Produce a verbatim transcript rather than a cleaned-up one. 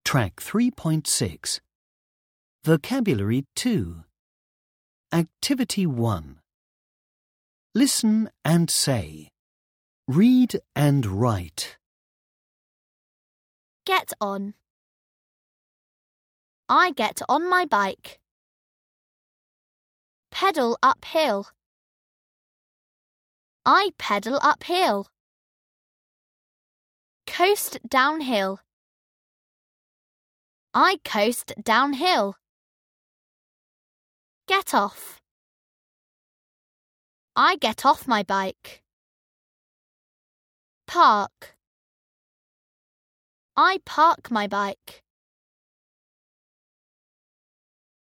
Track three point six. Vocabulary two. Activity one. Listen and say. Read and write. Get on. I get on my bike. Pedal uphill. I pedal uphill. Coast downhill. I coast downhill. Get off. I get off my bike. Park. I park my bike.